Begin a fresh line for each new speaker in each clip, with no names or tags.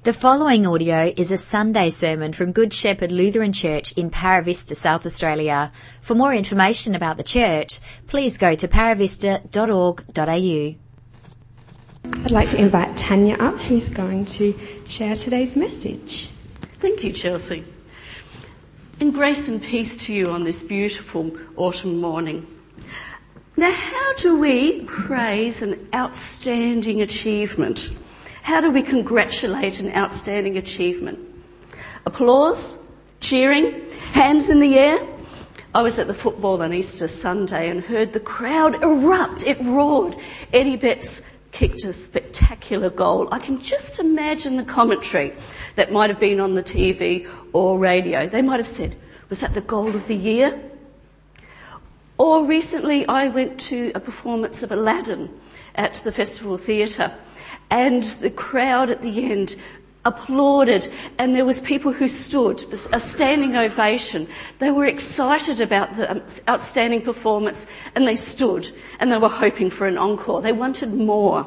The following audio is a Sunday sermon from Good Shepherd Lutheran Church in Paravista, South Australia. For more information about the church, please go to paravista.org.au.
I'd like to invite Tanya up, who's going to share today's message.
Thank you, Chelsea. And grace and peace to you on this beautiful autumn morning. Now, how do we praise an outstanding achievement? How do we congratulate an outstanding achievement? Applause? Cheering? Hands in the air? I was at the football on Easter Sunday and heard the crowd erupt. It roared. Eddie Betts kicked a spectacular goal. I can just imagine the commentary that might have been on the TV or radio. They might have said, was that the goal of the year? Or recently I went to a performance of Aladdin at the Festival Theatre, and the crowd at the end applauded, and there was people who stood, a standing ovation. They were excited about the outstanding performance, and they stood, and they were hoping for an encore. They wanted more.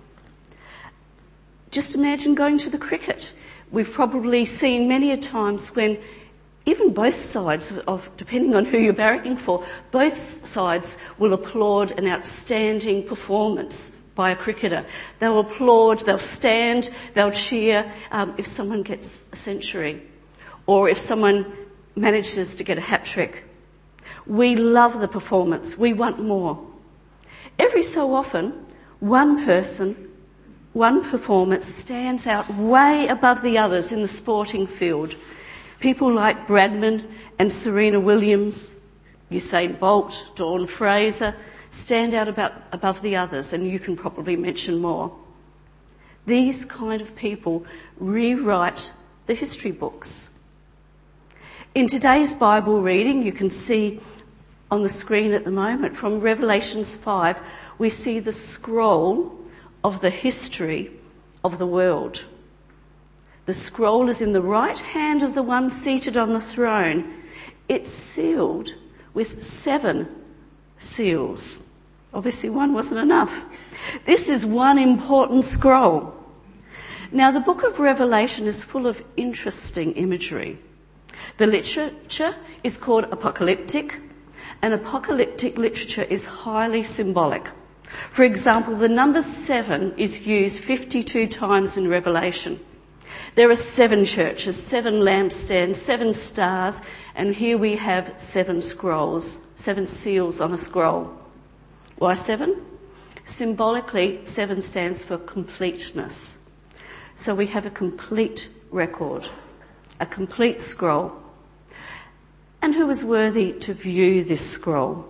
Just imagine going to the cricket. We've probably seen many a times when even both sides, depending on who you're barracking for, both sides will applaud an outstanding performance by a cricketer. They'll applaud, they'll stand, they'll cheer if someone gets a century or if someone manages to get a hat-trick. We love the performance. We want more. Every so often, one person, one performance stands out way above the others in the sporting field. People like Bradman and Serena Williams, Usain Bolt, Dawn Fraser, stand out above the others, and you can probably mention more. These kind of people rewrite the history books. In today's Bible reading, you can see on the screen at the moment, from Revelations 5, we see the scroll of the history of the world. The scroll is in the right hand of the one seated on the throne. It's sealed with 7 seals. Obviously one wasn't enough. This is one important scroll. Now, the book of Revelation is full of interesting imagery. The literature is called apocalyptic, and apocalyptic literature is highly symbolic. For example, the number 7 is used 52 times in Revelation. There are 7 churches, 7 lampstands, 7 stars, and here we have 7 scrolls, 7 seals on a scroll. Why 7? Symbolically, 7 stands for completeness. So we have a complete record, a complete scroll. And who is worthy to view this scroll?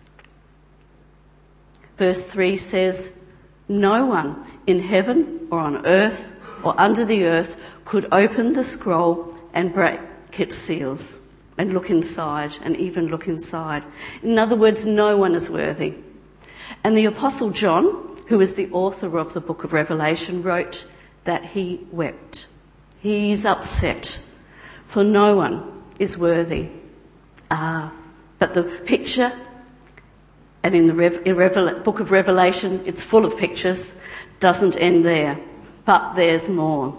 Verse 3 says, no one in heaven or on earth or under the earth could open the scroll and break its seals and look inside, and even look inside. In other words, no one is worthy. And the Apostle John, who is the author of the book of Revelation, wrote that he wept. He's upset, for no one is worthy. But the picture, and in the book of Revelation, it's full of pictures, doesn't end there. But there's more.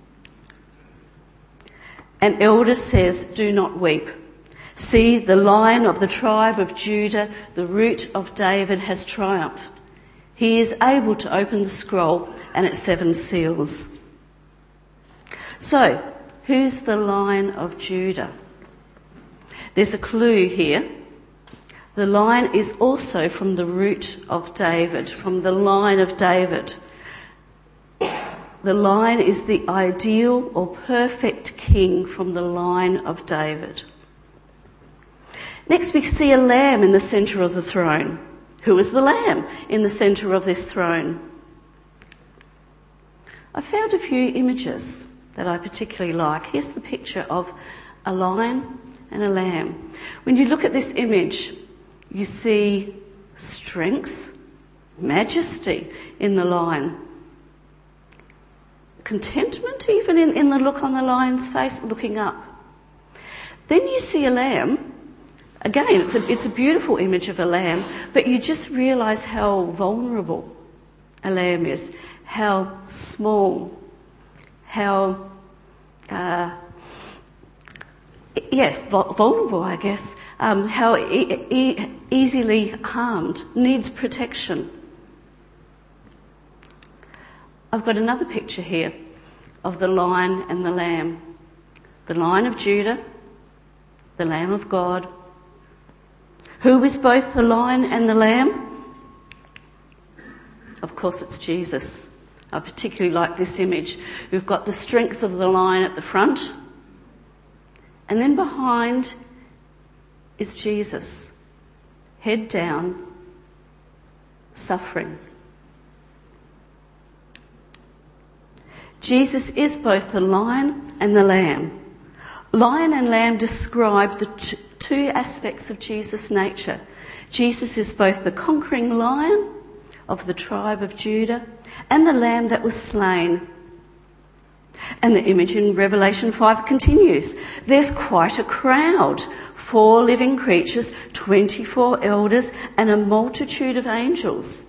An elder says, do not weep. See, the Lion of the tribe of Judah, the Root of David, has triumphed. He is able to open the scroll and its 7 seals. So, who's the Lion of Judah? There's a clue here. The Lion is also from the root of David, from the line of David. The Lion is the ideal or perfect king from the line of David. Next we see a lamb in the centre of the throne. Who is the lamb in the centre of this throne? I found a few images that I particularly like. Here's the picture of a lion and a lamb. When you look at this image, you see strength, majesty in the lion. Contentment even in the look on the lion's face, looking up. Then you see a lamb. Again, it's a beautiful image of a lamb, but you just realise how vulnerable a lamb is, how small, how vulnerable, I guess, how easily harmed, needs protection. I've got another picture here of the Lion and the Lamb. The Lion of Judah, the Lamb of God. Who is both the Lion and the Lamb? Of course, it's Jesus. I particularly like this image. We've got the strength of the lion at the front, and then behind is Jesus, head down, suffering. Jesus is both the lion and the lamb. Lion and lamb describe the two aspects of Jesus' nature. Jesus is both the conquering lion of the tribe of Judah and the lamb that was slain. And the image in Revelation 5 continues. There's quite a crowd, 4 living creatures, 24 elders, and a multitude of angels.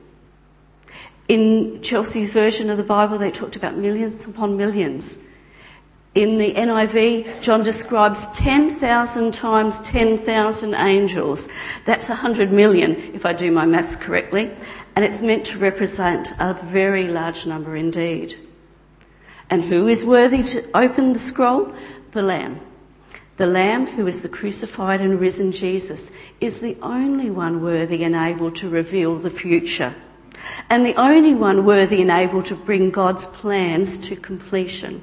In Chelsea's version of the Bible, they talked about millions upon millions. In the NIV, John describes 10,000 times 10,000 angels. That's 100 million, if I do my maths correctly. And it's meant to represent a very large number indeed. And who is worthy to open the scroll? The Lamb. The Lamb, who is the crucified and risen Jesus, is the only one worthy and able to reveal the future, and the only one worthy and able to bring God's plans to completion.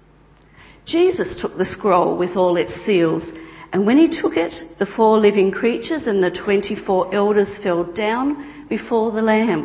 Jesus took the scroll with all its seals, and when he took it, the 4 living creatures and the 24 elders fell down before the Lamb.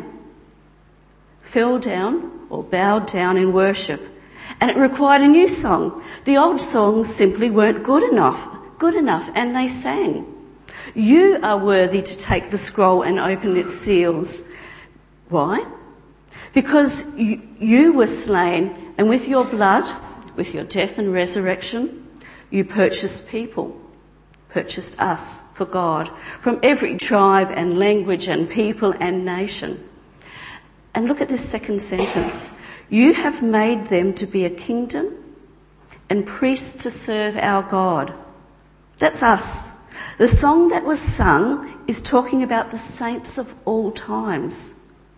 Fell down or bowed down in worship. And it required a new song. The old songs simply weren't good enough, and they sang. You are worthy to take the scroll and open its seals. Why? Because you were slain, and with your blood, with your death and resurrection, you purchased people, purchased us for God, from every tribe and language and people and nation. And look at this second sentence. You have made them to be a kingdom and priests to serve our God. That's us. The song that was sung is talking about the saints of all times,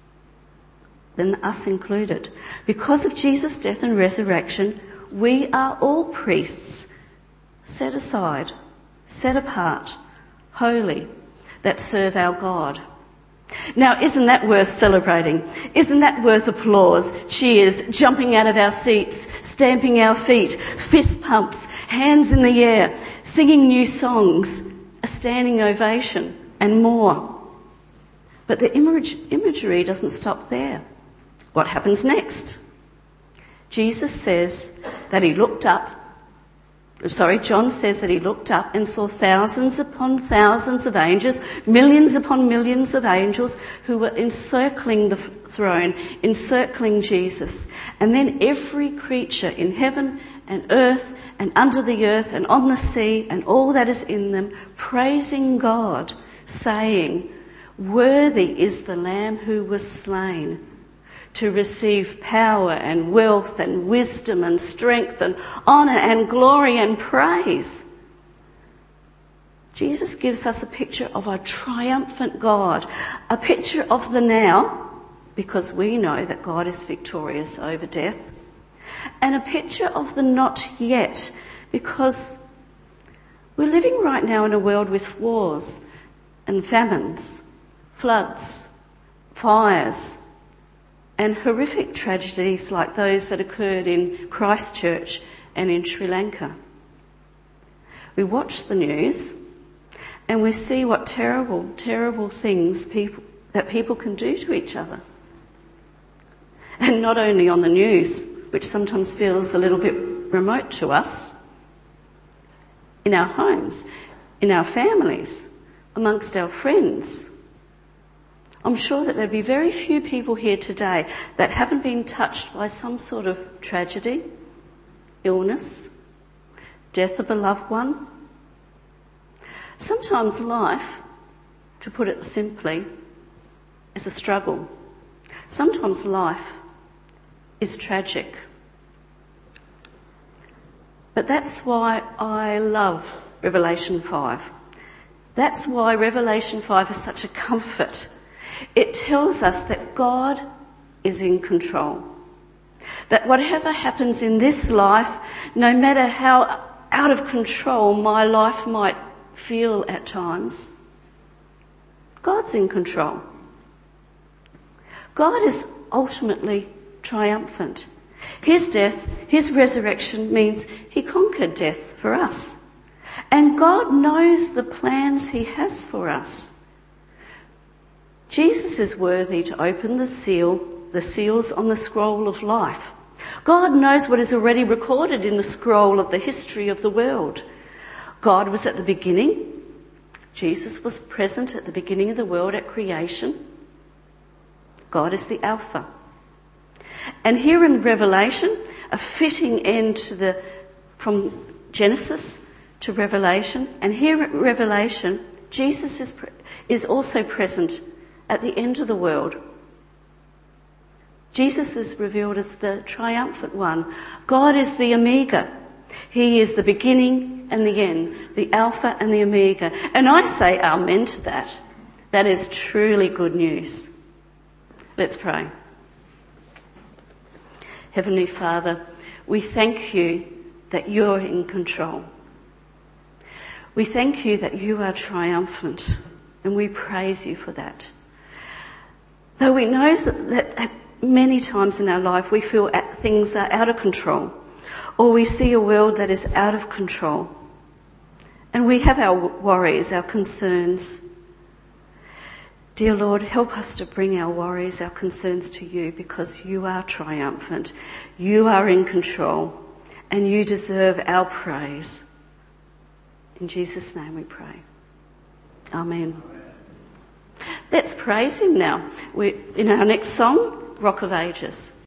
then us included. Because of Jesus' death and resurrection, we are all priests, set aside, set apart, holy, that serve our God. Now, isn't that worth celebrating? Isn't that worth applause, cheers, jumping out of our seats, stamping our feet, fist pumps, hands in the air, singing new songs, a standing ovation, and more? But the imagery doesn't stop there. What happens next? Jesus says that he looked up. John says that he looked up and saw thousands upon thousands of angels, millions upon millions of angels who were encircling the throne, encircling Jesus. And then every creature in heaven and earth and under the earth and on the sea and all that is in them, praising God, saying, "Worthy is the Lamb who was slain to receive power and wealth and wisdom and strength and honour and glory and praise." Jesus gives us a picture of a triumphant God, a picture of the now, because we know that God is victorious over death, and a picture of the not yet, because we're living right now in a world with wars and famines, floods, fires, and horrific tragedies like those that occurred in Christchurch and in Sri Lanka. We watch the news and we see what terrible, terrible things people can do to each other. And not only on the news, which sometimes feels a little bit remote to us, in our homes, in our families, amongst our friends. I'm sure that there'd be very few people here today that haven't been touched by some sort of tragedy, illness, death of a loved one. Sometimes life, to put it simply, is a struggle. Sometimes life is tragic. But that's why I love Revelation 5. That's why Revelation 5 is such a comfort. It tells us that God is in control. That whatever happens in this life, no matter how out of control my life might feel at times, God's in control. God is ultimately triumphant. His death, his resurrection means he conquered death for us. And God knows the plans he has for us. Jesus is worthy to open the seals on the scroll of life. God knows what is already recorded in the scroll of the history of the world. God was at the beginning. Jesus was present at the beginning of the world at creation. God is the Alpha. And here in Revelation, a fitting end from Genesis to Revelation. And here at Revelation, Jesus is also present at the end of the world. Jesus is revealed as the triumphant one. God is the Omega. He is the beginning and the end, the Alpha and the Omega. And I say amen to that. That is truly good news. Let's pray. Heavenly Father, we thank you that you're in control. We thank you that you are triumphant, and we praise you for that. Though we know that at many times in our life we feel things are out of control, or we see a world that is out of control, and we have our worries, our concerns. Dear Lord, help us to bring our worries, our concerns to you, because you are triumphant, you are in control, and you deserve our praise. In Jesus' name we pray. Amen. Let's praise him now. In our next song, Rock of Ages.